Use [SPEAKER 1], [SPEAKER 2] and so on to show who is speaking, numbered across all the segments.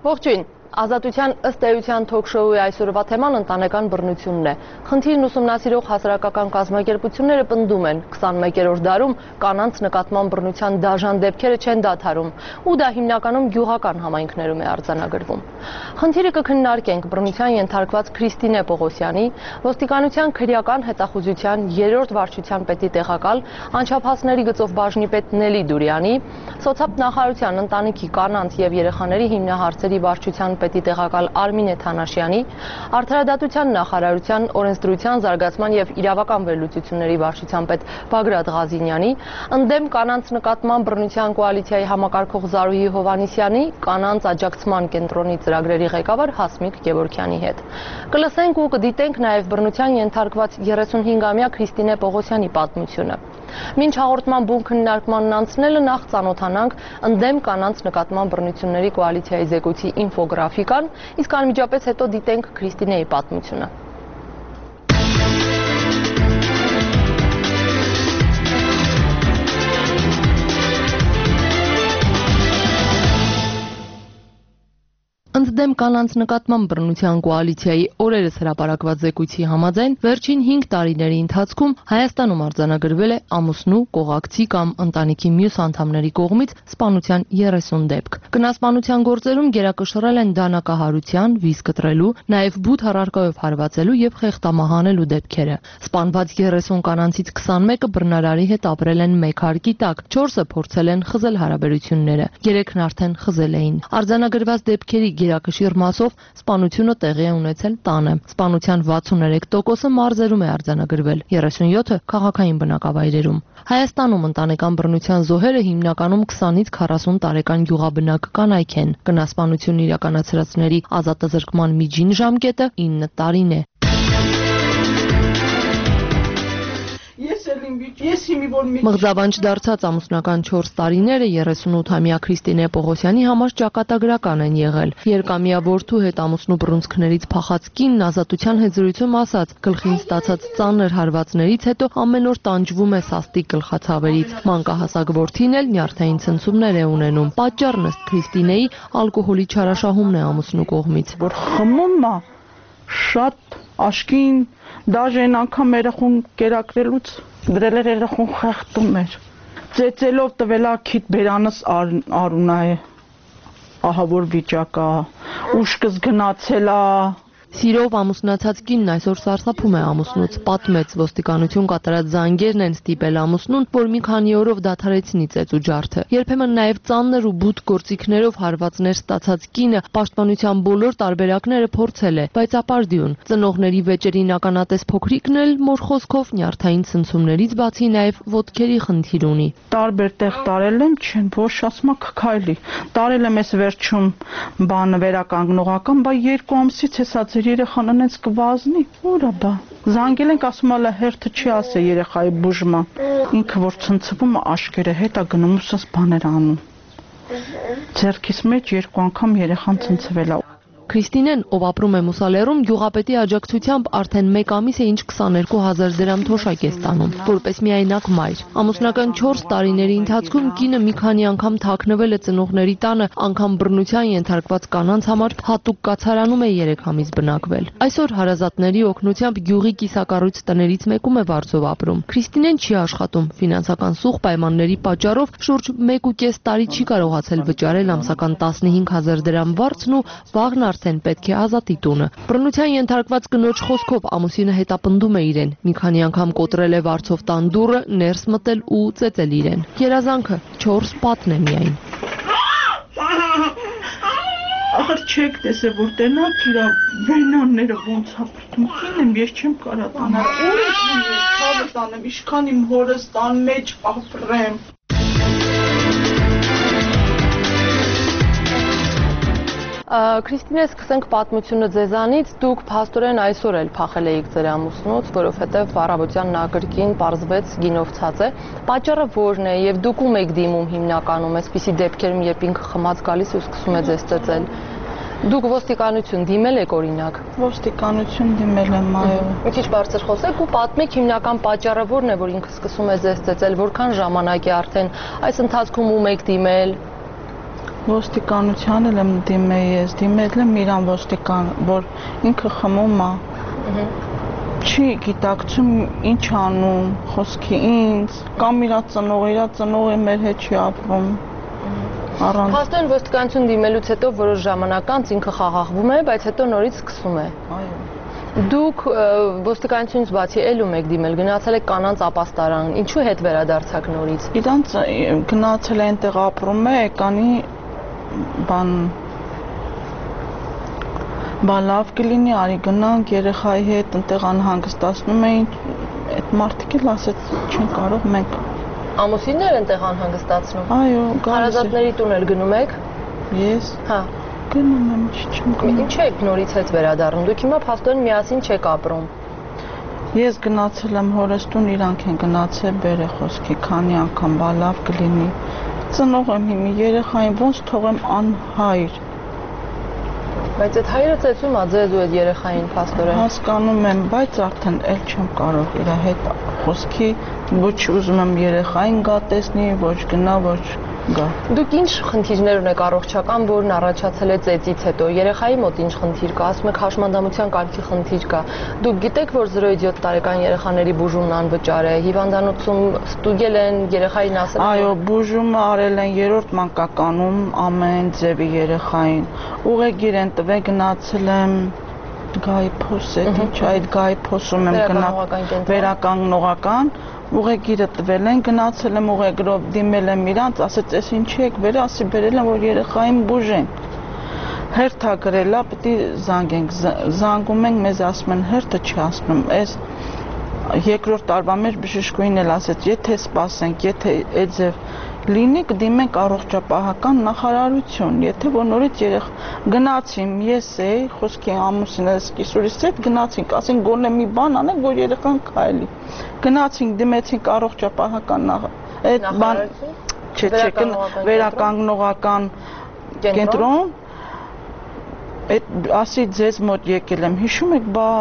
[SPEAKER 1] Ողջույն, Ազատության ըստ էության թոք-շոուի այսօրվա թեման ընտանեկան բռնությունն է։ Խնդիրն ուսումնասիրող հասարակական կազմակերպությունները պնդում են, 21-րդ դարում կանանց նկատմամբ բռնության դաժան դեպքերը չեն դադարում, ու դա հիմնականում գյուղական համայնքներում է արձանագրվում։ Խնդիրը կքննարկենք բռնության ենթարկված Քրիստինե Պողոսյանի, ոստիկանության քրեական հետախուզության 3-րդ վարչության պետի տեղակալ, անչափահասների գծով բաժնի պետ Նելի Դուրյանի, Սոցիալ ընտանիքի կանանց եւ երեխաների հիմնահարցերի վարչության պետի տեղակալ Արմինե Թանաշյանի, Արդարադատության նախարարության օրենսդրության զարգացման եւ իրավական վերլուծությունների վարչության պետ Բագրատ Ղազինյանի, ընդդեմ կանանց նկատմամբ բռնության կոալիցիայի համակարգող Զարուհի Հովհաննիսյանի, կանանց աջակցման կենտրոնի ծրագրերի ղեկավար Հասմիկ Գևորգյանի հետ։ Կլսենք ու կդիտենք նաեւ բռնության ենթարկված 35-ամյա Քրիստինե Պողոսյանի պատմությունը։ Մինչ հաղորդման բուն քննարկմանն անցնելը նախ ծանոթանանք ընդդեմ կանանց նկատմամբ բռնությունների կոալիցիայի զեկույցի ինֆոգրաֆիկան, իսկ անմիջապես հետո դիտենք Քրիստինեի պատմությունը։ Ընդդեմ կանանց նկատմամբ բռնության կոալիցիայի օրերս հրապարակված զեկույցի համաձայն վերջին 5 տարիների ընթացքում Հայաստանում արձանագրվել է ամուսնու, կողակցի կամ ընտանիքի մյուս անդամների կողմից սպանության 30 դեպք։ Կնասպանության գործերում գերակշռել են դանակահարության, վիզ կտրելու, նաև բութ առարկայով հարվածելու եւ խեղդամահանելու դեպքերը։ Սպանված 30 կանանցից 21-ը բռնարարի հետ ապրել են մեկ հարկի տակ, 4-ը փորձել են խզել հարաբերությունները, 3-ն արդեն խզել էին։ Արձանագրված դեպքերի գերակշիռ մասով սպանությունը տեղի է ունեցել տանը։ Սպանության 63%-ը մարզերում է արձանագրվել, 37-ը քաղաքային բնակավայրերում։ Հայաստանում ընտանեկան բռնության զոհերը հիմնականում 20-ից 40 տարեկան գյուղաբնակ կանայք են։ Կնասպանություն իրականացրածների ազատազրկման միջին ժամկետը 9 տարին է։ Մղձավանջ դարձած ամուսնական 4 տարիները 38-ամյա Քրիստինե Պողոսյանի համար ճակատագրական են եղել։ Երկամյա որդու հետ ամուսնու բռունցքներից փախած կինն Ազատության հետ զրույցում ասաց, գլխին ստացած ծանր հարվածներից հետո ամեն օր տանջվում է սաստիկ գլխացավերից։ Մանկահասակ որդին էլ նյարդային ցնցումներ է ունենում։ Պատճառն ըստ Քրիստինեի ալկոհոլի չարաշահումն է ամուսնու կողմից։
[SPEAKER 2] Որ խմում է շատ աշկին, դաժեն անգամ երախուն կերակրելուց դրել էր երախուն խեղդում էր։ Ծեծելով տվել է քիթ բերանս արունա է, ահա որ վիճակա, ուշքս գնացել է։
[SPEAKER 1] Սիրով ամուսնացած կինն այսօր սարսափում է ամուսնուց, պատմեց, ոստիկանություն կատարած զանգերն են ստիպել ամուսնուն, որ մի քանի օրով դադարեցնի ծեծու ջարդը։ Երբեմն նաև ծանր ու բութ գործիքներով հարվածներ ստացած կինը պաշտպանության բոլոր տարբերակները փորձել է, բայց ապարդյուն։ Ծնողների վեճերին ականատես փոքրիկն էլ մոր խոսքով նյարդային ցնցումներից բացի նաև ոտքերի խնդիր ունի։
[SPEAKER 2] Տարբեր տեղ տարել եմ, չեն, ոչ ասում ա քայլի։ Տարել եմ այս վերջում բան վերականգնողական, բայ 2 ամսից հեսա երեխան անենց կվազնի, ուրա բա։ Զանգել ենք, ասում ալա հերթը չի ասե երեխայի բուժման։ Ինքը որ ցնցվում աշկերը հետ է գնում ու սս բաներ անում։ Ձեռքիս մեջ 2 անգամ երեխան ցնցվել է։
[SPEAKER 1] Քրիստինեն, ով ապրում է Մուսալերում, գյուղապետի աջակցությամբ արդեն 1 ամիս է ինչ 22,000 դրամ թոշակ է ստանում, որպես միայնակ մայր։ Ամուսնական 4 տարիների ընթացքում կինը մի քանի անգամ թաքնվել է ծնողների տանը, անգամ բռնության ենթարկված կանանց համար հատուկ կացարանում է 3 ամիս բնակվել։ Այսօր հարազատների օգնությամբ գյուղի կիսակառույց տներից մեկում է վարձով ապրում։ Քրիստինեն չի աշխատում, ֆինանսական սուղ պայմանների պատճառով շուրջ 1.5 տարի չի կարողացել վճարել ամսական 15,000 դրամ վարձն ու վաղն արդեն պետք է ազատի տունը։ Բռնության ենթարկված կնոջ խոսքով ամուսինը հետապնդում է իրեն։ Մի քանի անգամ կոտրել է վարձով տան դուռը, ներս մտել ու ծեծել իրեն։ Երազանքը 4 պատն է միայն։
[SPEAKER 2] Ախր չեք տեսե որ տենակ իրա վենանները ոնց ապրտում եմ, ես չեմ կարա տանալ։ Ուրիշ ես քավը տանեմ, ինչքան իմ հորս տան մեջ ապրեմ։
[SPEAKER 1] Քրիստինե, սկսենք պատմությունը ձեզանից, դուք փաստորեն այսօր էլ փախել եք ձեր ամուսնուց, որովհետև առավոտյան նա կրկին պարզվեց գինով ցած է։ Պատճառը որն է եւ դուք ում եք դիմում հիմնականում այսպիսի դեպքերում, երբ ինքը խմած գալիս ու սկսում է ձեզ ծեծել։ Դուք ոստիկանություն դիմել եք օրինակ։
[SPEAKER 2] Ոստիկանություն դիմել եմ, այո։
[SPEAKER 1] Մի քիչ բարձր խոսեք ու պատմեք հիմնական պատճառը որն է, որ ինքը սկսում է ձեզ ծեծել, որքան ժամանակ է արդեն այս ընթացքում ում եք դիմել։
[SPEAKER 2] Ոստիկանության եմ դիմել ես, դիմել եմ իրան ոստիկան, որ ինքը խմում է։ Չի գիտակցում ինչ անում, խոսքի ինձ, կամ իր ծնողը մեր հետ չի ապրում։
[SPEAKER 1] Փաստորեն ոստիկանություն դիմելուց հետո որոշ ժամանակ անց ինքը խաղաղվում է, բայց հետո նորից սկսում է։
[SPEAKER 2] Այո։
[SPEAKER 1] Դուք ոստիկանությունից բացի ելում եք դիմել, գնացել եք կանանց ապաստարան, ինչու հետ վերադարձաք նորից։
[SPEAKER 2] Իրանց գնացել է այնտեղ ապրում է, եկանի բան լավ կլինի, արի գնանք երեխայի հետ, այնտեղ անհանգստացնում էին, այդ մարդիկ էլ ասեց չեն կարող մենք։
[SPEAKER 1] Ամուսիններ այնտեղ անհանգստացնում։
[SPEAKER 2] Այո,
[SPEAKER 1] Հարազատների տուն էլ գնում եք։
[SPEAKER 2] Ես։
[SPEAKER 1] Հա։
[SPEAKER 2] Գնում եմ, չեմ գնում։
[SPEAKER 1] Ինչ եք նորից հետ վերադառնում։ Դուք հիմա փաստորեն միասին չեք ապրում։
[SPEAKER 2] Ես գնացել եմ հորս տուն, իրանք են գնացել բերե խոսքի, քանի անգամ բա լավ կլինի։ Ծնող եմ հիմի երեխային ոնց թողեմ անհայր։
[SPEAKER 1] Բայց այդ հայրը ծեծում է ձեզ ու այդ երեխային փաստորեն։
[SPEAKER 2] Հասկանում եմ, բայց արդեն էլ չեմ կարող իր հետ խոսքի, ոչ ուզում եմ երեխային գա տեսնի, ոչ գնա, ոչ գա։
[SPEAKER 1] Դուք ինչ խնդիրներ ունեք առողջական, որն առաջացել է ծեծից հետո։ Երեխայի մոտ ինչ խնդիր կա, ասում եք հաշմանդամության կարգի խնդիր կա։ Դուք գիտեք, որ 0-7 տարեկան երեխաների բուժումն անվճար է, հիվանդանոցում ստուգել են երեխային ասել։
[SPEAKER 2] Այո, բուժումը արել են 3-րդ մանկականում ամեն ձևի երեխային։ Ուղեգիր են տվել, գնացել եմ Գայի փոսը, ինչ այդ Գայի փոսում եմ գնալ վերականգնողական, ուղեգիրը տվել են, գնացել եմ ուղեգրով դիմել եմ իրանց, ասեց էս ինչի եք բերել, ասի բերել եմ որ երեխային բուժենք։ Հերթա գրելա, պետք է զանգենք, զանգում ենք, մեզ ասում են հերթը չի ասում, այս երկրորդ տարվա մեջ բժշկուհին էլ ասեց, եթե սպասենք, եթե այդ ձև լինի կդիմենք առողջապահական նախարարություն, եթե որ նորից գնացին, ես էի, խոսքի ամուսինս կիսուրից հետ գնացինք, ասենք գոնե մի բան անենք, որ երեխան քայլի։ Գնացինք, դիմեցինք առողջապահական այդ բան, չէ, վերականգնողական կենտրոն, այդ ասի ձեզ մոտ եկել եմ, հիշում եք, բա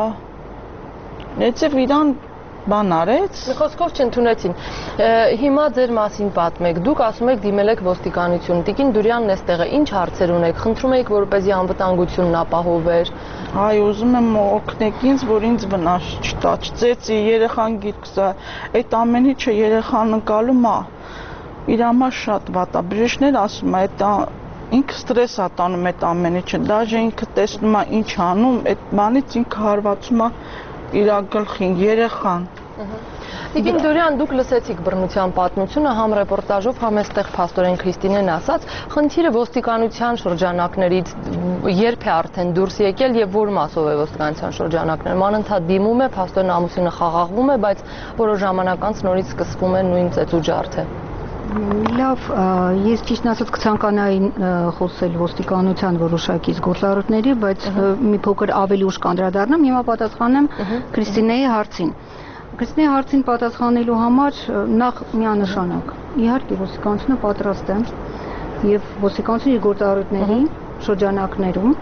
[SPEAKER 2] այդպես իրան բան արեց։
[SPEAKER 1] Մի խոսքով չընդունեցին։ Հիմա ձեր մասին պատմեք։ Դուք ասում եք դիմել եք ոստիկանություն։ Տիկին Դուրյանն էստեղ է, ինչ հարցեր ունեք։ Խնդրում եք, որպեսզի անվտանգությունն ապահովեր։
[SPEAKER 2] Այ ուզում եմ օգնեք ինձ, որ ինձ վնաս չտա, չծեծի, երեխան գիտքսա, այդ ամեն ինչը երեխան ընկալում է։ Իր համար շատ վատ է։ Բժիշկներ ասում է, այդ ինքը ստրես է տանում այդ ամեն ինչը։ Դաժե ինքը տեսնում է ինչ անում, այդ բանից ինքը հարվածում է իր գլխին երեխան։
[SPEAKER 1] Տիկին Դուրյան, դուք լսեցիք բռնության պատմությունը համ ռեպորտաժով, համ այստեղ փաստորեն Քրիստինեն ասաց, խնդիրը ոստիկանության շրջանակներից երբ է արդեն դուրս եկել եւ որ մասով է ոստիկանության շրջանակներում։ Անընդհատ դիմում է, փաստորեն ամուսինը խաղաղվում է, բայց որոշ ժամանակ անց նորից սկսվում է նույն ծեծուջարդը։
[SPEAKER 3] Լավ, ես ճիշտ ասած կցանկանայի խոսել ոստիկանության որոշակի գործառույթների, բայց մի փոքր ավելի ուշ կանդրադառնամ, հիմա պատասխանեմ Քրիստինեի հարցին։ Քրիստինեի հարցին պատասխանելու համար նախ միանշանակ։ Իհարկե ոստիկանությունը պատրաստ է եւ ոստիկանությունը իր գործառույթների շրջանակներում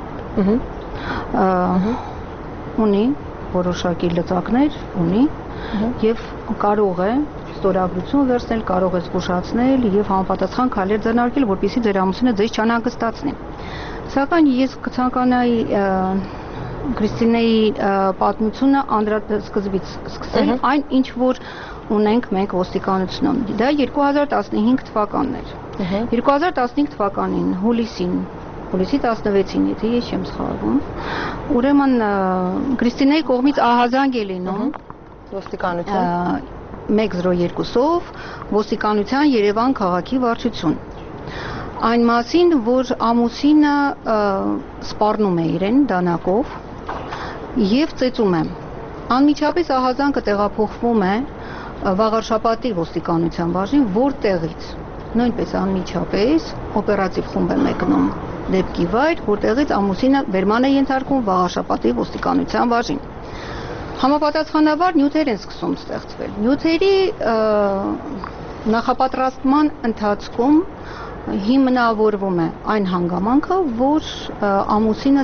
[SPEAKER 3] ունի որոշակի լծակներ, ունի եւ կարող է ստորագրություն վերցնել, կարող է զգուշացնել եւ համապատասխան քայլեր ձեռնարկել, որպեսզի ձեր ամուսինը ձեզ չանհանգստացնի։ Սակայն ես կցանկանայի Քրիստինեի պատմությունը անդրադարձկզբից սկսել, այն ինչ որ ունենք մենք ոստիկանությունում։ Դա 2015 թվականն էր։ 2015 թվականին հուլիսի 16-ին, եթե ես չեմ սխալվում, ուրեմն Քրիստինեի կողմից ահազանգ է լինում
[SPEAKER 1] ոստիկանություն
[SPEAKER 3] 102-ով ոստիկանության Երևան քաղաքի վարչություն։ Այն մասին, որ ամուսինը սպառնում է իրեն դանակով եւ ծեծում է։ Անմիջապես ահազանգը տեղափոխվում է Վաղարշապատի ոստիկանության բաժին, որտեղից նույնպես անմիջապես օպերատիվ խումբ է մեկնում դեպքի վայր, որտեղից ամուսինը բերման է ենթարկվում Վաղարշապատի ոստիկանության բաժին։ Համապատասխանաբար նյութեր են սկսում ստեղծվել։ Նյութերի նախապատրաստման ընթացքում հիմնավորվում է այն հանգամանքը, որ ամուսինը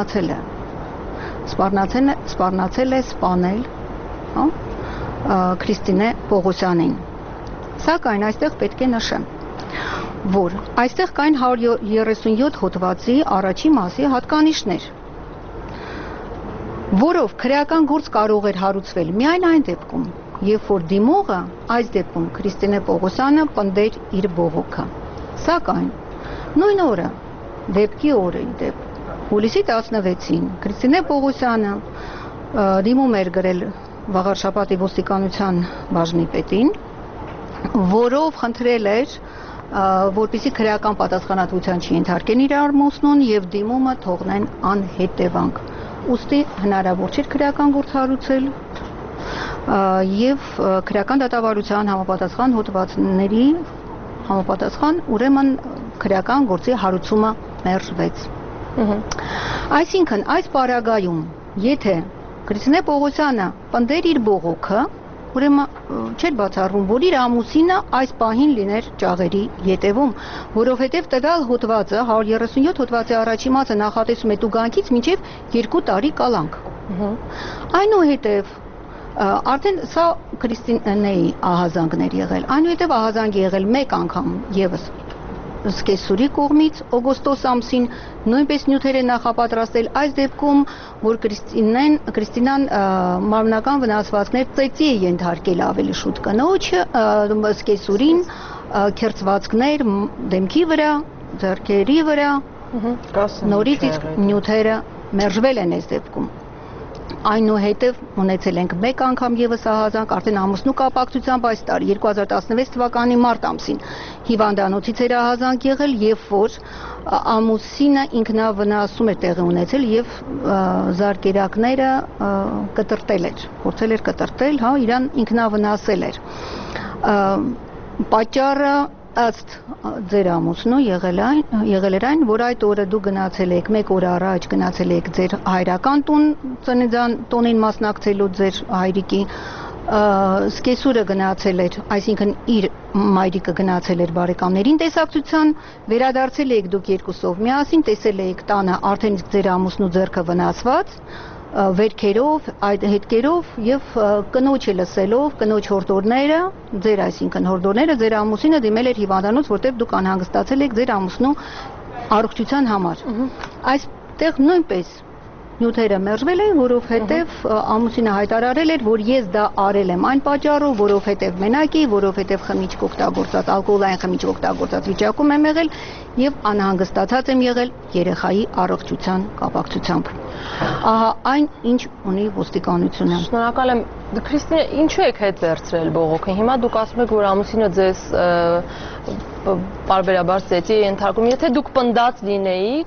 [SPEAKER 3] սպառնացել է սպանել Քրիստինե Պողոսյանին։ Սակայն այստեղ պետք է նշեմ, որ այստեղ կային 137 հոդվածի առաջի մասի հատկանիշներ, որով քրեական գործ կարող էր հարուցվել միայն այն դեպքում, երբ որ դիմողը, այս դեպքում Քրիստինե Պողոսյանը, պնդեր իր բողոքը։ Սակայն նույն օրը, դեպքի օրը, հուլիսի 16-ին Քրիստինե Պողոսյանը դիմում էր գրել Վաղարշապատի ոստիկանության բաժնի պետին, որով խնդրել էր, որպեսզի քրեական պատասխանատվության չենթարկեն իր ամուսնուն եւ դիմումը թողնեն անհետևանք։ Ուստի հնարավոր չէր քրեական գործ հարուցել եւ քրեական դատավարության համապատասխան հոդվածների համապատասխան ուրեմն քրեական գործի հարուցումը մերժվեց։ Այսինքն այս պարագայում, եթե Քրիստինե Պողոսյանը պնդեր իր բողոքը, ուրեմն չէր բացառվում, որ իր ամուսինը այս պահին լիներ ճաղերի ետևում, որովհետև տվյալ հոդվածը 137 հոդվածի առաջի մասը նախատեսում է տուգանքից մինչև 2 տարի կալանք։ Այնուհետև արդեն սա Քրիստինեի ահազանգներ եղել, այնուհետև ահազանգ եղել մեկ անգամ եւս Սկեսուրի կողմից օգոստոս ամսին նույնպես նյութեր է նախապատրաստել այս դեպքում, որ Քրիստինան մարմնական վնասվածքներ ծեծի է ենթարկել ավելի շուտ կնոջը, Սկեսուրին քերծվածքներ դեմքի վրա, ձեռքերի վրա, նորից իսկ նյութերը մերժվել են այս դեպքում։ Այնուհետև ունեցել ենք մեկ անգամ եւս ահազանգ, արդեն ամուսնու կապակցությամբ այս տարի 2016 թվականի մարտ ամսին հիվանդանոցից էր ահազանգ եղել, երբ որ ամուսինը ինքնավնասում էր տեղի ունեցել եւ զարկերակները կտրտել էր, փորձել էր կտրտել, հա, իրան ինքնավնասել էր։ Պատճառը ըստ ձեր ամուսնու եղել էր այն, որ այդ օրը դու գնացել եք, մեկ օր առաջ գնացել եք ձեր հայրական տուն, ծննդյան տոնին մասնակցելու ձեր հայրիկի, Սկեսուրը գնացել էր, այսինքն իր մայրիկը գնացել էր բարեկամներին տեսակցության, վերադարձել եք դուք երկուսով միասին, տեսել եք տանը արդեն իսկ ձեր ամուսնու ձեռքը վնասված, վերքերով, այդ հետքերով եւ կնոջը լսելով, կնոջ հորդորները, ձեր այսինքն հորդորները, ձեր ամուսինը դիմել էր հիվանդանոց, որտեղ դուք անհանգստացել եք ձեր ամուսնու առողջության համար։ Այստեղ նույնպես նյութերը մերժվել են, որովհետև ամուսինը հայտարարել էր, որ ես դա արել եմ այն պատճառով, որովհետև մենակի, որովհետև խմիչք օգտագործած, ալկոհոլային խմիչք օգտագործած վիճակում եմ եղել եւ անհանգստացած եմ եղել երեխայի առողջության կապակցությամբ։ Ահա այն, ինչ ունի ոստիկանությունը։
[SPEAKER 1] Շնորհակալ եմ։ Քրիստինե, ինչու եք հետ վերցրել բողոքը։ Հիմա դուք ասում եք, որ ամուսինը ձեզ պարբերաբար ծեծի ենթարկում։ Եթե դուք պնդած լինեիք,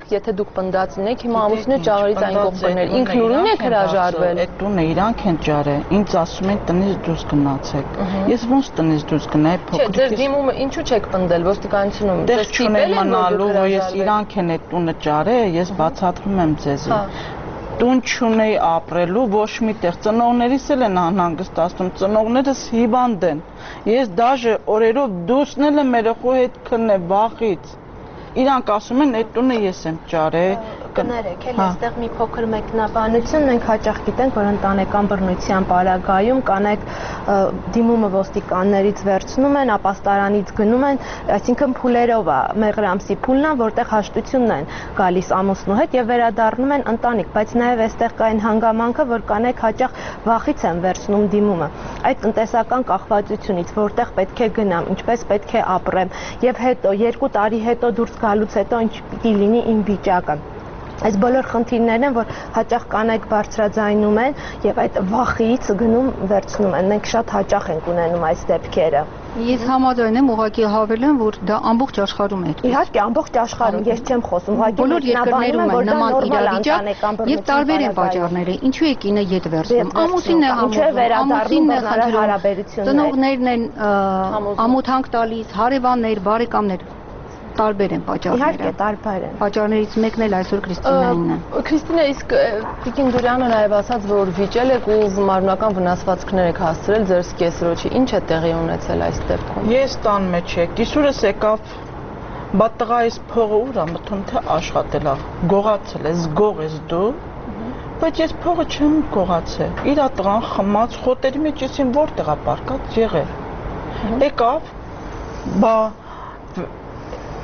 [SPEAKER 1] հիմա ամուսինը ճաղերից այն կողմ կներ, ինքնուրույն եք հրաժարվել։
[SPEAKER 2] Այդ տունը իրանք են ճարել, ինձ ասում են տնից դուրս գնացեք։ Ես ոնց տնից դուրս գնայի, փոքրիկս։ Չէ, ձեր դիմումը ինչու չեք պնդել ոստիկանությունում։ Ձեզ չունել մնալու, որ ես իրանք են այդ տունը ճարել, ես բացատրում եմ ձեզ։ Տուն չունեի ապրելու, ոչ միտեղ ծնողներիս էլ են անհանգստացնում, ծնողներս հիվանդ են։ Ես դաժե օրերով դուսնել եմ երեխու հետ քննել վախից։ Իրանք ասում են այդ տունը ես եմ ճարել։
[SPEAKER 4] Կներեք, էլ այստեղ մի փոքր մեկնաբանություն, մենք հաճախ գիտենք, որ ընտանեկան բռնության պարագայում կանայք դիմումը ոստիկաններից վերցնում են, ապաստարանից գնում են, այսինքն փուլերով է, մեղրամսի փուլն է, որտեղ հաշտությունն են գալիս ամուսնու հետ եւ վերադառնում են ընտանիք, բայց նաեւ այստեղ կա այն հանգամանքը, որ կանայք հաճախ վախից են վերցնում դիմումը, այդ տնտեսական կախվածությունից, որտեղ պետք է գնամ, ինչպես պետք է ապրեմ, եւ հետո 2 տարի հետո դուրս գալուց հետո ինչ պիտի լինի իմ վիճակը։ Այս բոլոր խնդիրներն են, որ հաճախ կանայք բարձրաձայնում են եւ այդ վախից գնում վերցնում են։ Մենք շատ հաճախ ենք ունենում այս դեպքերը։
[SPEAKER 3] Ես համաձայն եմ, ուղղակի հավելեմ, որ դա ամբողջ աշխարհում է։
[SPEAKER 4] Իհարկե, ամբողջ աշխարհում, ես չեմ խոսում, ուղղակի
[SPEAKER 3] բոլոր երկրներում է նման իրավիճակ եւ տարբեր են պատճառները։ Ինչու է կինը ետ վերցնում։ Ամուսինն է համոզում, հարաբերություններ։ Ծնողներն են ամոթանք տալիս, հարևաններ, բարեկամներ։ Տարբեր են պատճառները։
[SPEAKER 4] Իհարկե, տարբեր են։
[SPEAKER 3] Պատճառներից մեկն էլ այսօր Քրիստինային է։
[SPEAKER 1] Քրիստինե, իսկ Տիկին Դուրյանը նաև ասաց, որ վիճել եք ու մարմնական վնասվածքներ եք հասցրել ձեր սկեսրոջի։ Ինչ է տեղի ունեցել այս դեպքում։
[SPEAKER 2] Ես տան մեջ եկ, կիսուրս եկավ, բա տղայիս փողը ուր է մտնում, թե աշխատել է, գողացել ես, գող ես դու, բայց ես փողը չեմ գողացել։ Իր տղան խմած խոտերի մեջ ես եմ որտեղ է պարկած եղել։ Եկավ, բա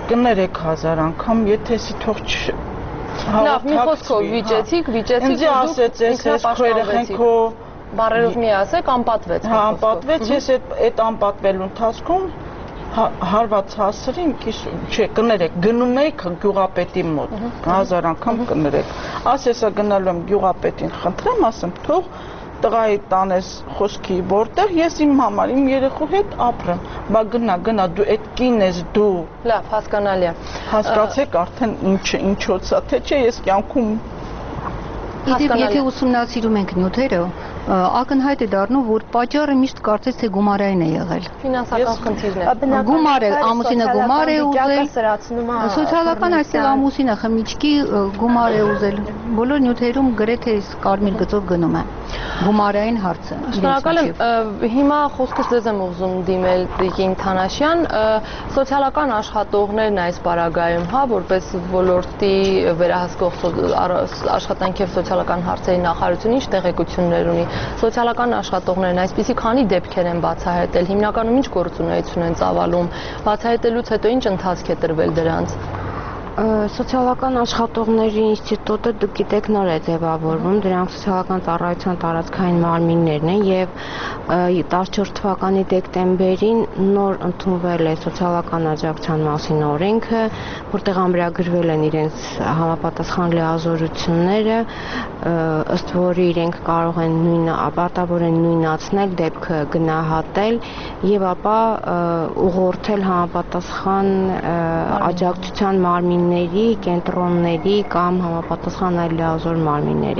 [SPEAKER 2] կներեք 1000 անգամ, եթե էսի թող
[SPEAKER 1] Լավ, մի խոսքով վիճեցիք
[SPEAKER 2] ինձ ասեց, ես քրերեխենքո
[SPEAKER 1] բարերով մի ասեք, անպատվեց։
[SPEAKER 2] Հա, անպատվեց, ես այդ անպատվելու ընթացքում հարված հասրին, չէ, կներեք, գնում էի գյուղապետի մոտ, 1000 անգամ կներեք։ Ասեսա գնալու եմ գյուղապետին խնդրեմ, ասեմ, թող տղայի տանես խոսքի որտեղ ես իմ համար, իմ երեխու հետ ապրեմ, բա գնա, դու այդ կին ես դու։
[SPEAKER 1] Լավ, հասկանալի է։
[SPEAKER 2] Հասկացեք արդեն ինչոցա, թե չէ ես կյանքում։
[SPEAKER 3] Եթե ուսումնասիրում ենք նյութերը, ակնհայտ է դառնում, որ պատճառը միշտ կարծես թե գումարային է եղել։
[SPEAKER 1] Ֆինանսական խնդիրն է։
[SPEAKER 3] Գումարը, ամուսինը գումար է ուզել, սոցիալական այստեղ ամուսինը խմիչքի գումար է ուզել։ Բոլոր նյութերում գրեթե կարմիր գծով գնում է գումարային հարցը։
[SPEAKER 1] Շնորհակալ եմ։ Հիմա խոսքս ձեզ եմ ուզում դիմել Տիկին Թանաշյան, սոցիալական աշխատողներն այս պարագայում, հա, որպես ոլորտի վերահսկող աշխատանքի եւ սոցիալական հարցերի նախարարությունը ինչ տեղեկություններ ունի։ Սոցիալական աշխատողներն այսպիսի քանի դեպքեր են բացահայտել, հիմնականում ինչ գործունեություն են ծավալում, բացահայտելուց հետո ինչ ընթացք է տրվել դրանց։
[SPEAKER 5] Սոցիալական աշխատողների ինստիտուտը դուք գիտեք նոր է ձևավորվում, դրանք սոցիալական ծառայության տարածքային մարմիններն են եւ 14 թվականի դեկտեմբերին նոր ընդունվել է սոցիալական աջակցության մասին օրենքը, որտեղ ամրագրվել են իրենց համապատասխան լիազորությունները, ըստ որի իրենք կարող են պարտավոր են նույնացնել դեպքը գնահատել եւ ապա ուղղորդել համապատասխան աջակցության մարմին կենտրոնների կամ համապատասխան այլ լիազոր մարմինների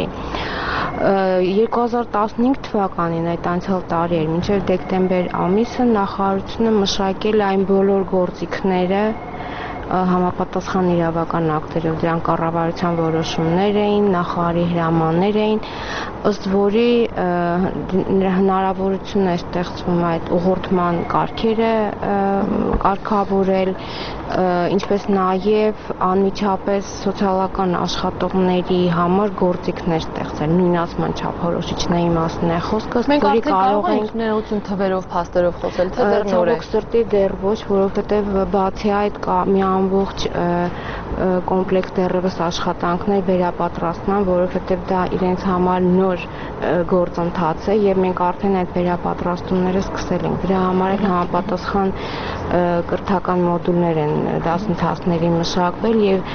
[SPEAKER 5] 2015 թվականին այդ անցյալ տարի էր մինչև դեկտեմբեր ամիսը նախարարությունը մշակել այն բոլոր գործիքները համապատասխան իրավական ակտերով դրանք կառավարության որոշումներ էին, նախարարի հրամաններ էին, ըստ որի հնարավորություն է ստեղծվում այդ ուղղորդման կարգերը կարգավորել, ինչպես նաև անմիջապես սոցիալական աշխատողների համար գործիքներ ստեղծել, նույնացման չափորոշիչների մասին է խոսքը,
[SPEAKER 1] մենք արդեն կարող ենք ներողություն թվերով, փաստերով խոսել, թե դեռ նոր է։
[SPEAKER 5] Ցավոք սրտի դեռ ոչ, որովհետև բացի այդ կա մի ամբողջ կոմպլեքս դեռևս աշխատանքներ վերապատրաստման, որովհետև դա իրենց համար նոր գործընթաց է եւ մենք արդեն այդ վերապատրաստումները սկսել ենք։ Դրա համար էլ համապատասխան կրթական մոդուլներ են դասընթացների մշակվել եւ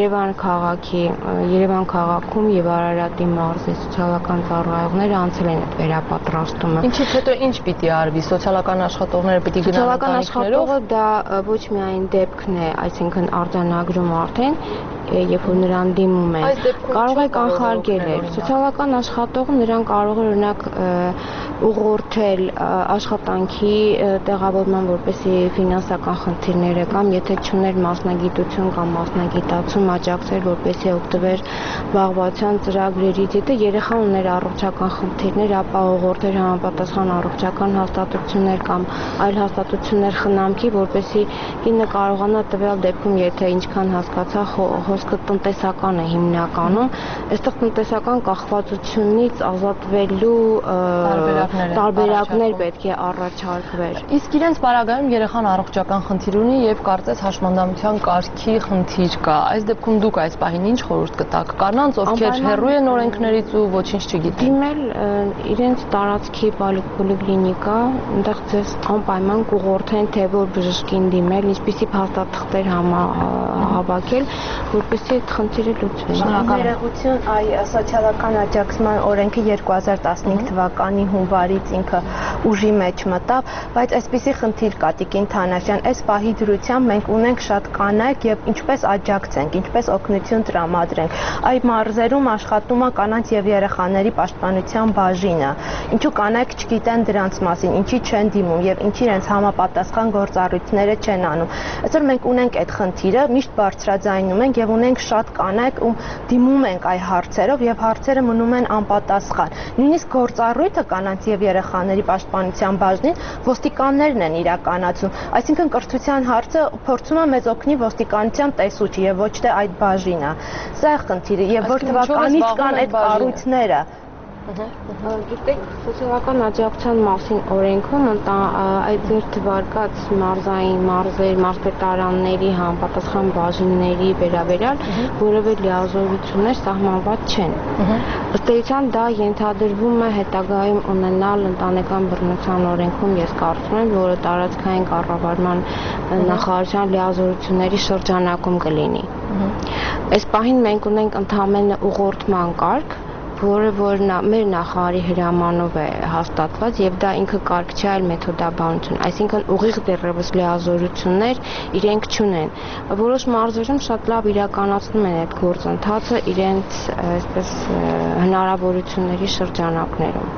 [SPEAKER 5] Երևան քաղաքում եւ Արարատի մարզի սոցիալական ծառայողները անցել են այդ վերապատրաստումը։
[SPEAKER 1] Ինչից հետո ինչ պիտի արվի, սոցիալական աշխատողները պիտի գնան
[SPEAKER 5] սոցիալական աշխատողը դա ոչ միայն դեպքն է, այսինքն արձանագրում արդեն երբ որ նրան դիմում են, կարող է կանխարգել է։ Սոցիալական աշխատողը նրան կարող է օրինակ ուղղորդել աշխատանքի տեղավորման, որպեսզի ֆինանսական խնդիրները կամ եթե չուներ մասնագիտություն կամ մասնագիտացում աջակցել, որպեսզի օգտվեր զբաղվածության ծրագրերից, եթե երեխան ուներ առողջական խնդիրներ, ապա ուղղորդել համապատասխան առողջական հաստատություններ կամ այլ հաստատություններ խնամքի, որպեսզի կինը կարողանա տվյալ դեպքում, եթե ինչքան հասկացա, խոսքը տնտեսական է հիմնականում, այստեղ տնտեսական կախվածությունից ազատվելու տարբերակներ պետք է առաջարկվեր։
[SPEAKER 1] Իսկ իրենց պարագայում երեխան առողջական խնդիր ունի եւ կարծես հաշմանդամության կարգի խնդիր կա։ Այս դեպքում դուք այս պահին ինչ խորհուրդ կտաք կանանց, ովքեր հեռու են օրենքներից ու ոչինչ չգիտեն։
[SPEAKER 5] Դիմել իրենց տարածքի պոլիկլինիկա, այնտեղ ձեզ անպայման կուղղորդեն, թե որ բժշկին դիմել, ինչպիսի փաստաթղթեր հավաքել, որպեսզի այդ խնդիրը լուծվի։
[SPEAKER 4] Ներողություն, սոցիալական աջակցման օրենքը 2015 թվականի հունվարից ինքը ուժի մեջ մտավ, բայց այսպիսի խնդիր կա Տիկին Թանաշյան, այս պահի դրությամբ մենք ունենք շատ կանայք եւ ինչպես աջակցենք, ինչպես օգնություն տրամադրենք։ Այդ մարզերում աշխատում է կանանց եւ երեխաների պաշտպանության բաժինը։ Ինչու կանայք չգիտեն դրանց մասին, ինչի չեն դիմում եւ ինչի իրենց համապատասխան գործառույթները չեն անում։ Այսօր մենք ունենք այդ խնդիրը, միշտ բարձրաձայնում ենք եւ ունենք շատ կանայք, ում դիմում ենք այ հարցերով եւ հարցերը մնում են անպատասխան։ Նույնիսկ գործառույթը կանանց եւ երեխաների պաշտպանության բաժնին ոստիկաններն են իրականացում։ Այսինքն կրթության հարցը փորձում է մեզ օգնի ոստիկանության տեսուչը եւ ոչ թե այդ բաժինը։ Սա է խնդիրը եւ որ թվականից կան այդ կառույցները։
[SPEAKER 5] Գիտեք, սոցիալական աջակցության մասին օրենքում այդ ձեր թվարկած մարզային մարզեր, մարզպետարանների համապատասխան բաժինների վերաբերյալ որևէ լիազորություններ սահմանված չեն։ Ըստ էության դա ենթադրվում է հետագայում ունենալ ընտանեկան բռնության օրենքում, ես կարծում եմ, որը տարածքային կառավարման նախարարության լիազորությունների շրջանակում կլինի։ Այս պահին մենք ունենք ընդհանրապես ուղղորդման կարգ, որը մեր նախարարի հրամանով է հաստատված եւ դա ինքը կարգ չէ, այլ մեթոդաբանություն, այսինքն ուղիղ դեռևս լիազորություններ իրենք չունեն։ Որոշ մարզերում շատ լավ իրականացնում են այդ գործընթացը իրենց այսպես հնարավորությունների շրջանակներում։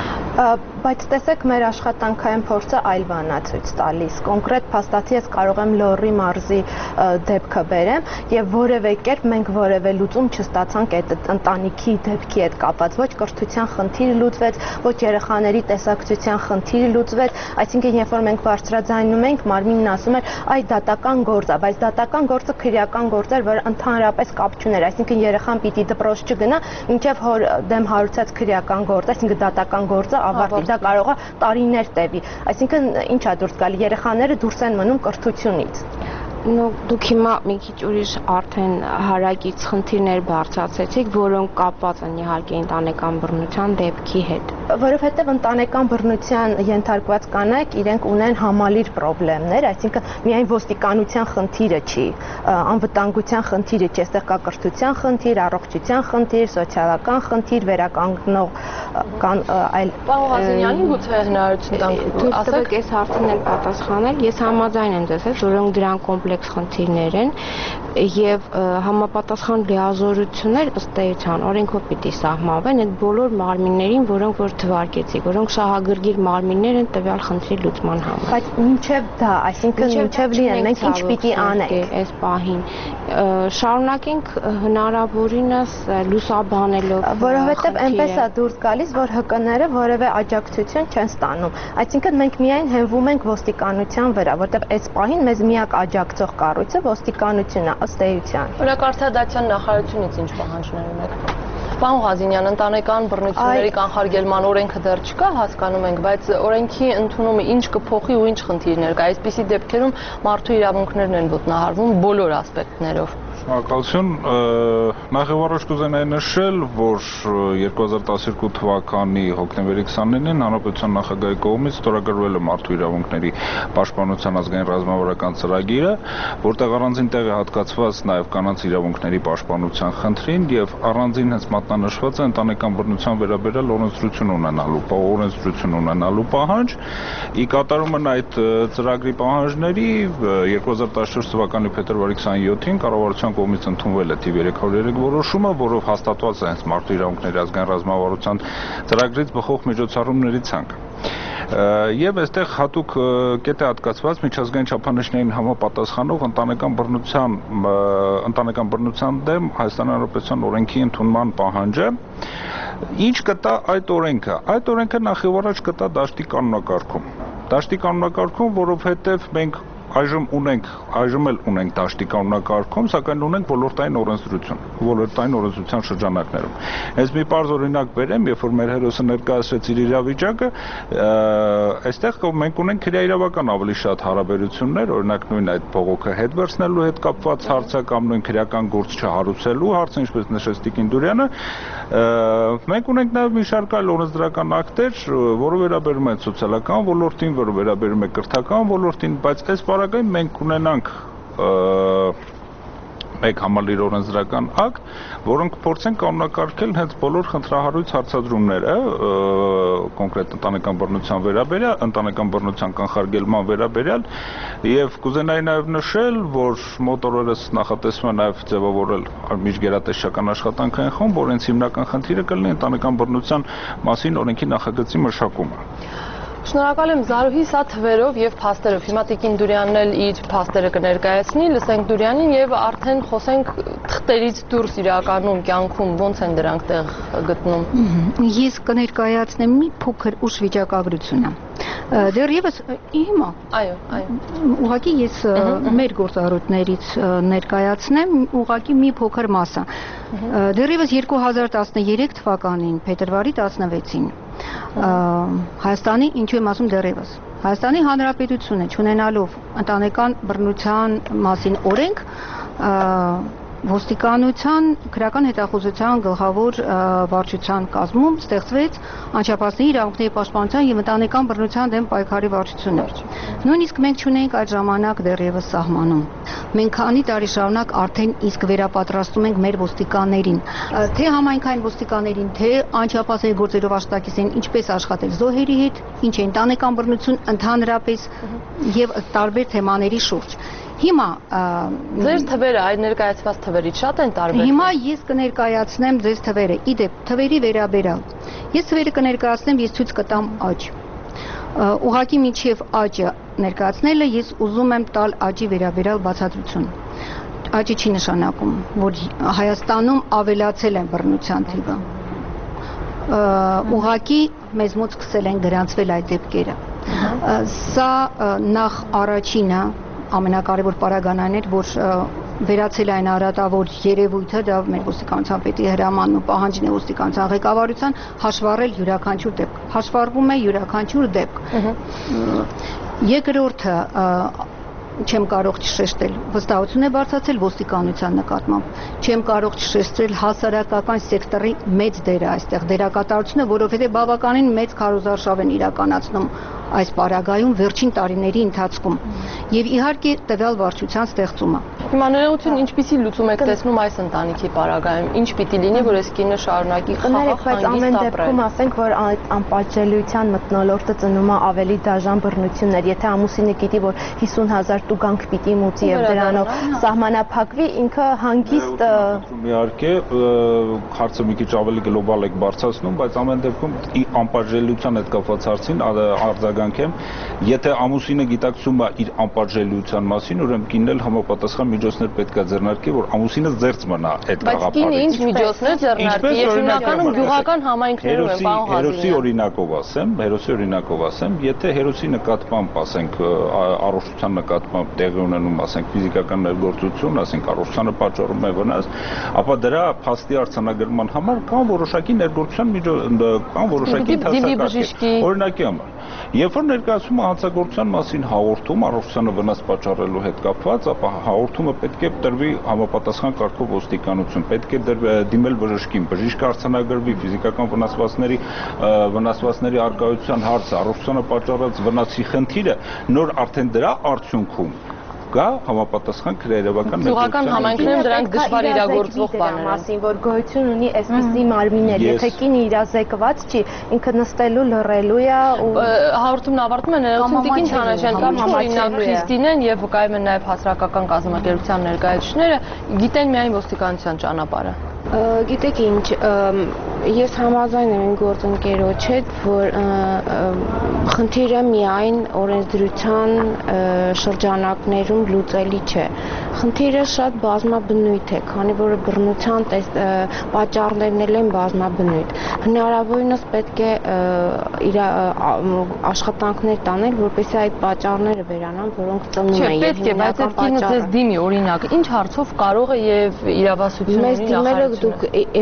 [SPEAKER 4] Բայց տեսեք, մեր աշխատանքային փորձը այլ բան է ցույց տալիս։ Կոնկրետ փաստացի ես կարող եմ Լոռի մարզի դեպքը բերեմ եւ որևէ կերպ մենք որևէ լուծում չստացանք այդ ընտանիքի դեպքի հետ կապված։ Ոչ կրթության խնդիր լուծվեց, ոչ երեխաների տեսակցության խնդիր լուծվեց, այսինքն երբ որ մենք բարձրաձայնում ենք, մարմինն ասում էր, այ դատական գործ է, բայց դատական գործը քրեական գործ էր, որ ընդհանրապես կապ չուներ, այսինքն երեխան պիտի դպրոց չգնա, մինչեւ հոր դեմ հարուցած քրեական գործ, այսինքն դատական գործը ավարտի, դա կարող է տարիներ տևի, այսինքն ինչ է դուրս գալի, երեխաները դուրս են մնում կրթությունից։
[SPEAKER 5] Դուք հիմա մի քիչ ուրիշ արդեն հարակից խնդիրներ բարձրացրեցիք, որոնք կապված են իհարկե ընտանեկան բռնության դեպքի հետ։
[SPEAKER 4] Որովհետև ընտանեկան բռնության ենթարկված կանայք իրենք ունեն համալիր խնդիրներ, այսինքն միայն ոստիկանության խնդիրը չի, անվտանգության խնդիրը չի, այստեղ կա կրթության խնդիր, առողջության խնդիր, սոցիալական խնդիր, վերականգնող այլ։
[SPEAKER 1] Պարոն Ղազենյանին գուցե հնարավորություն տանք
[SPEAKER 5] ասեք այս հարցին էլ պատասխանել, ես համաձայն եմ ձեզ հետ, որոնք դրան կոմպլեքս խնդիրներ են եւ համապատասխան լիազորություններ ըստ էության օրենքով պիտի սահմանվեն այդ բոլոր մարմիններին, որոնք որ թվարկեցիք, որոնք շահագրգիռ մարմիններ են տվյալ խնդրի լուծման համար։
[SPEAKER 4] Բայց մինչև դա, այսինքն մինչև լինեն, մենք ինչ պիտի անենք
[SPEAKER 5] այս պահին։ Շարունակենք հնարավորինս լուսաբանելով,
[SPEAKER 4] որովհետև այնպես է դուրս գալիս, որ ՀԿ-ները որևէ աջակցություն չեն ստանում։ Այսինքն մենք միայն հենվում ենք ոստիկանության վրա, որտեղ այս պահին մեզ միակ աջակցող կառույցը ոստիկանությունն է ըստ էության։
[SPEAKER 1] Օրակարգադատության նախարարությունից ինչ պահանջներ ունեք։ Պարոն Ղազենյան, ընտանեկան բռնությունների կանխարգելման օրենքը դեռ չկա, հասկանում ենք, բայց օրենքի ընդունումը ինչ կփոխի ու ինչ խնդիրներ կա։ Այսպիսի դեպքերում մարդու իրավունքներն են ոտնահարվում բոլոր ասպեկտներով։
[SPEAKER 6] Շնորհակալություն, նախ եւ առաջ կուզենայի նշել, որ 2012 թվականի հոկտեմբերի 29-ին Հանրապետության նախագահի կողմից ստորագրվել է մարդու իրավունքների պաշտպանության ազգային ռազմավարական ծրագիրը, որտեղ առանձին տեղ է հատկացված նաեւ կանանց իրավունքների պաշտպանության խնդրին եւ առանձին հենց մատնանշված է ընտանեկան բռնության վերաբերյալ օրենսդրություն ունենալու պահանջ։ Ի կատարումն այդ ծրագրի պահանջների 2014 թվականի փետրվարի 27-ին կառավարության կողմից ընդունվել է թիվ 303 որոշումը, որով հաստատված է հենց մարդու իրավունքների ազգային ռազմավարության ծրագրից բխող միջոցառումների ցանկը։ Եվ այստեղ հատուկ կետ է հատկացված միջազգային չափանիշներին համապատասխանող ընտանեկան բռնության դեմ Հայաստանի Հանրապետության օրենքի ընդունման պահանջը։ Ինչ կտա այդ օրենքը։ Այդ օրենքը նախ եւ առաջ կտա դաշտի կանոնակարգում։ Դաշտի կանոնակարգում, որովհետեւ մենք այժմ էլ ունենք դաշտի կանոնակարգում, սակայն ունենք ոլորտային օրենսդրության շրջանակներում։ Հենց մի պարզ օրինակ բերեմ, երբ որ մեր հերոսը ներկայացրեց իր իրավիճակը, այստեղ մենք ունենք քրեաիրավական ավելի շատ հարաբերություններ, օրինակ նույն այդ բողոքը հետ վերցնելու հետ կապված հարցը կամ նույն քրեական գործ չհարուցելու հարցը, ինչպես նշեց Տիկին Դուրյանը, մենք ունենք նաև մի շարք այլ օրենսդրական ակտեր, որը վերաբերում են սոցիալական ոլորտին, որը վերաբերում է կրթական ոլորտին, բայց այս պարագայում մենք ունենանք մեկ համալիր օրենսդրական ակտ, որոնք փորձեն կանոնակարգել հենց բոլոր խնդրահարույց հարցադրումները կոնկրետ ընտանեկան բռնության վերաբերյալ, ընտանեկան բռնության կանխարգելման վերաբերյալ եւ կուզենայի նաեւ նշել, որ մոտ օրերս նախատեսվում է նաեւ ձևավորել միջգերատեսչական աշխատանքային խումբ, որ հենց հիմնական խնդիրը կլինի ընտանեկան բռնության մասին օրենքի նախագծի մշակումը։
[SPEAKER 1] Շնորհակալ եմ Զարուհի, սա թվերով եւ փաստերով։ Հիմա Տիկին Դուրյանն էլ իր փաստերը կներկայացնի, լսենք Դուրյանին եւ արդեն խոսենք թղթերից դուրս իրականում կյանքում ոնց են դրանք տեղ գտնում։
[SPEAKER 3] Ես կներկայացնեմ մի փոքր ուշ վիճակագրությունը։ Դեռևս հիմա ուղղակի ես մեր գործառույթներից ներկայացնեմ ուղղակի մի փոքր մասը։ Դեռևս 2013 թվականին փետրվարի 16-ին Հայաստանի, ինչու եմ ասում դեռևս, Հայաստանի Հանրապետությունը չունենալով ընտանեկան բռնության մասին օրենք, ոստիկանության քրեական հետախուզության գլխավոր վարչության կազմում ստեղծվեց անչափահասների իրավունքների պաշտպանության եւ ընտանեկան բռնության դեմ պայքարի վարչությունը։ Նույնիսկ մենք չունենք այդ ժամանակ դեռևս սահմանում։ Մենք քանի տարի շարունակ արդեն իսկ վերապատրաստում ենք մեր ոստիկաններին, թե համայնքային ոստիկաններին, թե անչափահասների գործերով աշխատակից են, ինչպես աշխատել զոհերի հետ, ինչ է ընտանեկան բռնություն ընդհանրապես եւ տարբեր թեմաների շուրջ։ Հիմա
[SPEAKER 1] ձեր թվերը, այդ ներկայացված թվերից շատ են տարբեր։
[SPEAKER 3] Հիմա ես կներկայացնեմ ձեզ թվերը։ Իդեպ, թվերի վերաբերյալ։ Ես թվերը կներկայացնեմ, ես ցույց կտամ աճ։ Ուղղակի միջև աճը ներկայացնելը ես ուզում եմ տալ աճի վերաբերյալ բացատրություն։ Աճը չի նշանակում, որ Հայաստանում ավելացել է բռնության թիվը։ Ուղղակի մեզ մոտ սկսել են գրանցվել այդ դեպքերը։ Սա նախ առաջինը ամենակարևոր պարագանան էր, որ վերացել այն արատավոր երևույթը, դա մեր ոստիկանության պետի հրամանն ու պահանջն է ոստիկանության ղեկավարության հաշվառել յուրաքանչյուր դեպք։ Հաշվառվում է յուրաքանչյուր դեպք։ Երկրորդը չեմ կարող չշեշտել, վստահություն է բարձրացել ոստիկանության նկատմամբ։ Չեմ կարող չշեշտել հասարակական սեկտորի մեծ դերը այստեղ, դերակատարությունը, որովհետև բավականին մեծ քարոզարշավ են իրականացնում այս պարագայում վերջին տարիների ընթացքում եւ իհարկե տվյալ վարչության ստեղծումը։
[SPEAKER 1] Հիմա ներողություն, ինչպիսի լուծում եք տեսնում այս ընտանիքի պարագայում, ինչ պիտի լինի, որ այս կինը շարունակի խաղաղ հանգիստ ապրել։
[SPEAKER 4] Ասենք, որ անպատժելիության մթնոլորտը ծնում է ավելի դաժան բռնություններ, եթե ամուսինը գիտի, որ 50,000 տուգանք պիտի մուծի եւ դրանով սահմանափակվի, ինքը հանգիստ
[SPEAKER 6] իհարկե հարցը մի քիչ ավելի գլոբալ եք բարձրացնում, բայց ամեն դեպքում անպատժելիության հետ կապված հարցին արձագանքեմ, եթե ամուսինը գիտակցում է իր անպատժելիության մասին, ուրեմն կինն էլ համապատասխան միջոցներ պետք է ձեռնարկի, որ ամուսինը զերծ մնա այդ գաղափարից։
[SPEAKER 1] Բայց կինը ինչ միջոցներ ձեռնարկի, եւ հիմնականում գյուղական համայնքներում է, պարոն Ղազարյան։
[SPEAKER 6] Հերոսի օրինակով ասեմ, եթե հերոսի նկատմամբ, ասենք, առողջության նկատմամբ տեղի ունենում, ասենք, ֆիզիկական ներգործություն, ասենք, առողջությանը պատճառում է վնաս, ապա դրա փաստի արձանագրման համար կան որոշակի ներգործության կան որոշակի դասակարգեր։ Օրինակի համար, երբ որ ներկայացում է հանցագործության մասին հաղորդում առողջությանը վնաս պատճառելու հետ կապված, ապա հաղորդումը պետք է տրվի համապատասխան կարգով ոստիկանություն, պետք է դիմել բժշկին, բժիշկը արձանագրվի ֆիզիկական վնասվածքների արկայության հարցը, առողջությանը պատճառած վնասի խնդիրը, նոր արդեն դրա արդյունքում գա համապատասխան քրեական
[SPEAKER 1] գյուղական համայնքներում դրանք դժվար իրագործվող բաներ
[SPEAKER 4] մասին, որ գոյություն ունի այսպիսի մարմիններ, եթե կինը իրազեկված չի, ինքը նստելու լռելու է ու
[SPEAKER 1] հաղորդումն ավարտում է ներողություն Տիկին Թանաշյան կամ օրինակ Քրիստինեն եւ վկայում են նաեւ հասարակական կազմակերպության ներկայացուցիչները գիտեն միայն ոստիկանության ճանապարհը։
[SPEAKER 5] Գիտեք ինչ, ես համաձայն եմ իմ գործընկերոջ հետ, որ խնդիրը միայն օրենսդրության շրջանակներում լուծելի չէ։ Խնդիրը շատ բազմաբնույթ է, քանի որ բռնության պատճառներն են բազմաբնույթ։ Հնարավորինս պետք է աշխատանքներ տանել, որպեսզի այդ պատճառները վերանան, որոնք ծնում են եւ հիմնական
[SPEAKER 1] պատճառը։ Չէ, պետք է, բայց այդ կինը ձեզ դիմի, օրինակ, ինչ հարցով կարող է եւ իրավասություն ունի նախարարությունը։
[SPEAKER 5] Դուք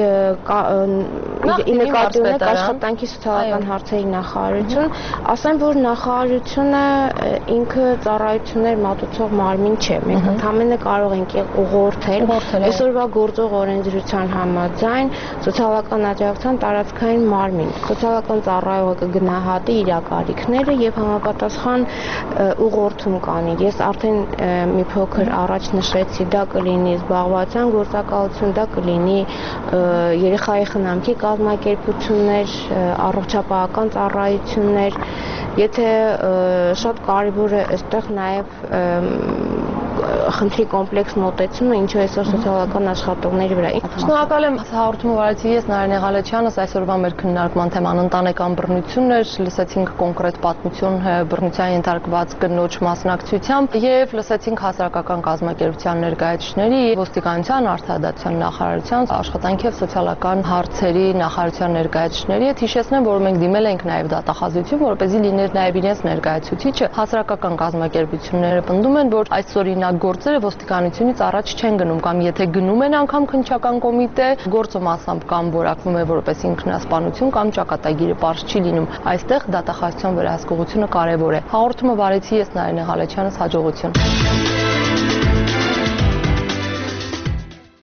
[SPEAKER 5] ի նկատի ունեք աշխատանքի սոցիալական հարցերի նախարարություն, ասեմ, որ նախարարությունը ինքը ծառայություններ մատուցող մարմին չէ։ Մենք ընդհանրապես կարող ենք ուղղորդել այսօրվա գործող օրենսդրության համաձայն սոցիալական աջակցության տարածքային մարմին։ Սոցիալական ծառայողը կգնահատի իր կարիքները եւ համապատասխան ուղղորդում կանի։ Ես արդեն մի փոքր առաջ նշեցի, դա կլինի զբաղվածության գործակալություն, դա կլինի երեխայի խնամքի կազմակերպություններ, առողջապահական ծառայություններ, եթե շատ կարևոր է այստեղ նաև խնդրի կոմպլեքս մոտեցումը, ինչու այսօր սոցիալական աշխատողների վրա։
[SPEAKER 1] Շնորհակալ եմ հաղորդումը վարեցի ես Նարինե Ղալեչյանս, այսօրվա մեր քննարկման թեման ընտանեկան բռնությունն էր, լսեցինք կոնկրետ պատմություն բռնության ենթարկված կնոջ մասնակցությամբ եւ լսեցինք հասարակական կազմակերպության ներկայացուցիչների, ոստիկանության, արդարադատության նախարարության, աշխատանքի եւ սոցիալական հարցերի նախարարության ներկայացուցիչների հետ հիշեցնեմ, որ մենք դիմել ենք նաեւ դատախազություն, որպեսզի լիներ նաեւ իրենց ներկայացուցիչը։ Հասարակական կազմակերպությունները պնդում են, որ այս օրինակ օրինակ գործերը ոստիկանությունից առաջ չեն գնում կամ եթե գնում են անգամ քննչական կոմիտե, գործը մասամբ կամ որակվում է որպես ինքնասպանություն կամ ճակատագիրը պարզ չի լինում։ Այստեղ դատախազության վերահսկողությունը կարևոր է։ Հաղորդումը վարեցի ես Նարինե Ղալեչյանս, հաջողություն։